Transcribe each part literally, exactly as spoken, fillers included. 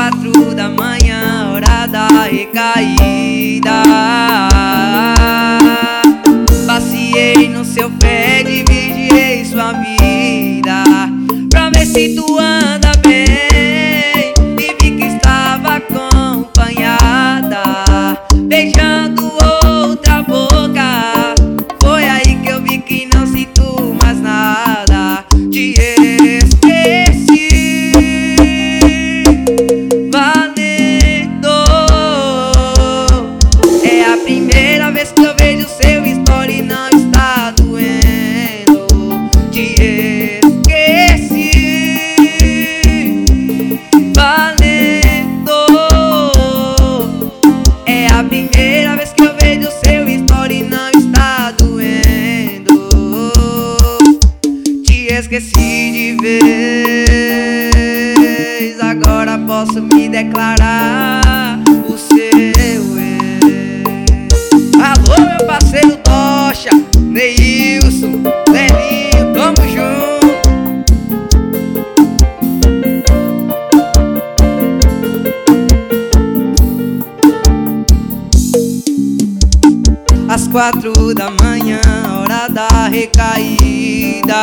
quatro da manhã, hora da recaída. Passeei no seu pé, vigiei sua vida, pra ver se tu anda bem. E vi que estava acompanhada, beijando outra boca. Foi aí que eu vi que não sinto mais nada. Te esqueci, valendo. É a primeira vez que eu vejo seu story e não está doendo. Te esqueci, valendo. É a primeira vez que eu vejo seu story e não está doendo. Te esqueci de vez, agora posso me declarar o seu ex. Alô, meu parceiro Tocha, Neilson, Lelinho, tamo junto. Às quatro da manhã, hora da recaída.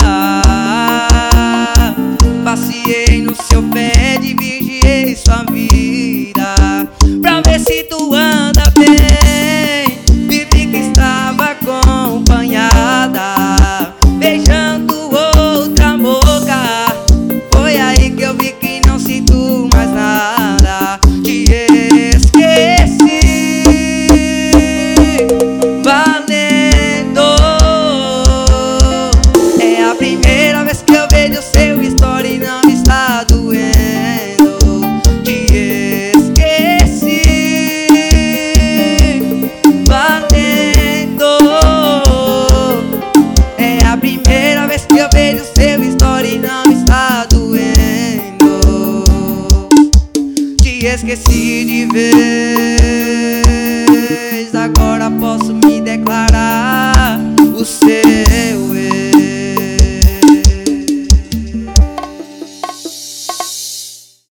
Passeei no seu pé, vigiei sua vida, pra ver se tu anda bem. E vi que estava acompanhada, beijando outra boca. Foi aí que eu vi que não sinto mais nada. Te esqueci, valendo. É a primeira vez que eu vejo seu story e não está doendo. Te esqueci, valendo. É a primeira vez que eu vejo seu story e não está doendo. Te esqueci de vez, agora posso me declarar o seu